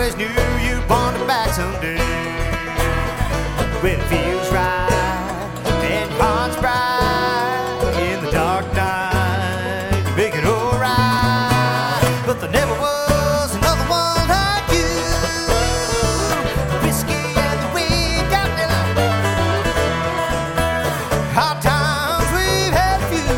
always knew you'd wander back someday. Well, if